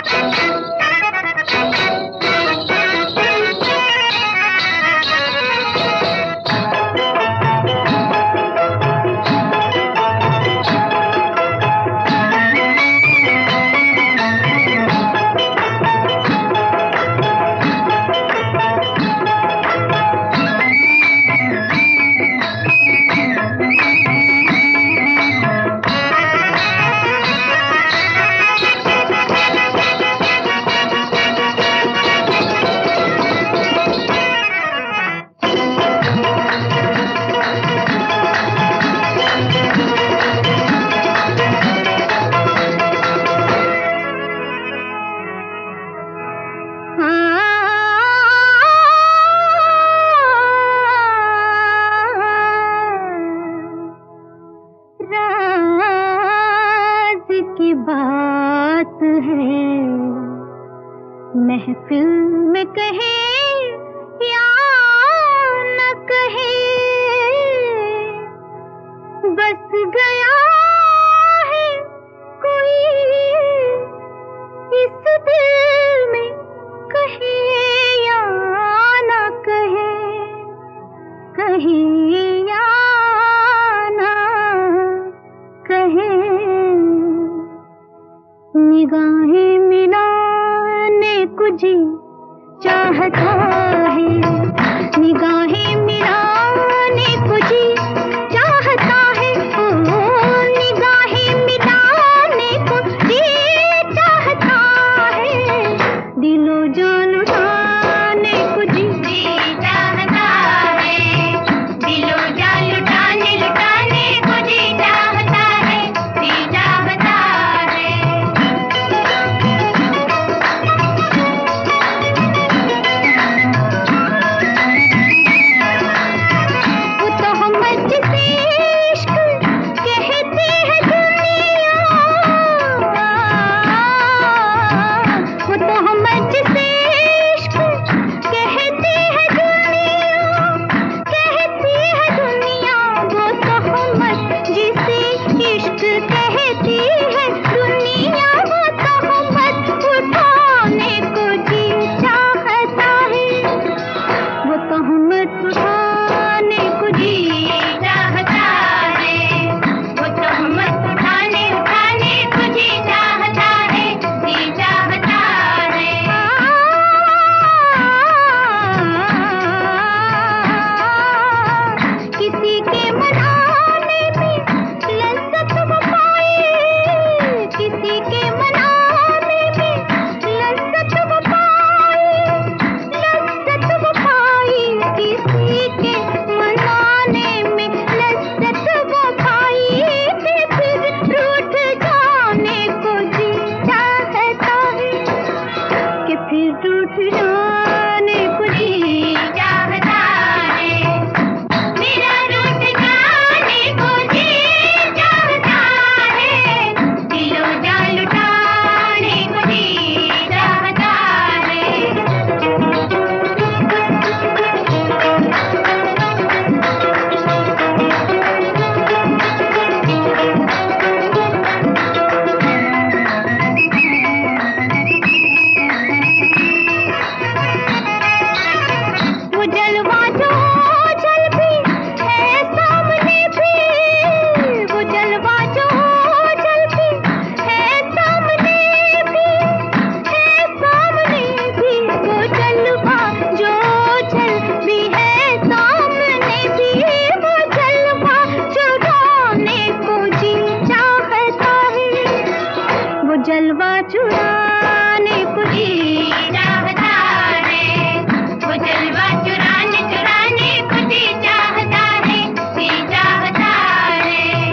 बात है महफिल में कहे या न कहे, बस गया है कोई इस दिल में, कहे या न कहे, कहे या न कहे। निगाहें मिलाने को जी चाहता है, निगाहें मिलाने को जी चाहता है, ओ निगाहें मिलाने को जी चाहता है, दिलो जान लुटाने को जी चाहता है, दिलो जान लुटाने को जी चाहता है, जी चाहता है। जलवा चुराने को जी चाहता है, वो जलवा चुराने को जी चाहता है, जी चाहता है।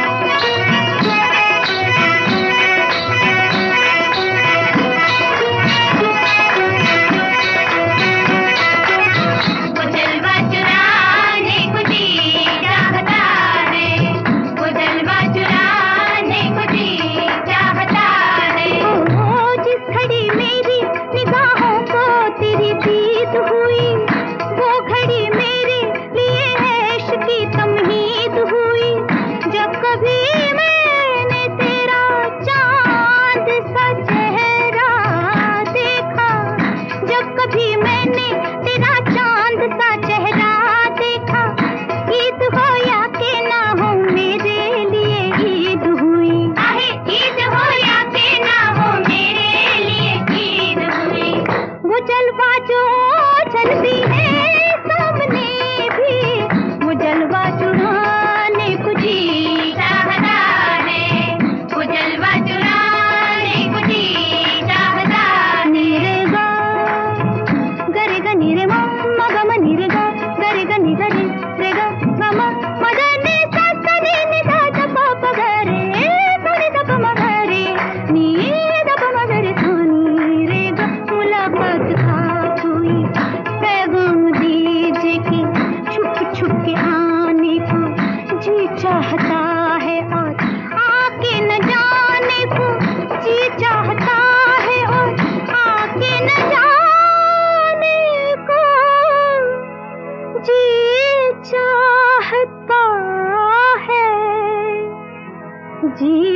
वो जलवा चुराने को जी चाहता है, वो जलवा चुराने को जी चाहता है। जिस घड़ी मेरी निगाहों को तेरी दीद हुई, जी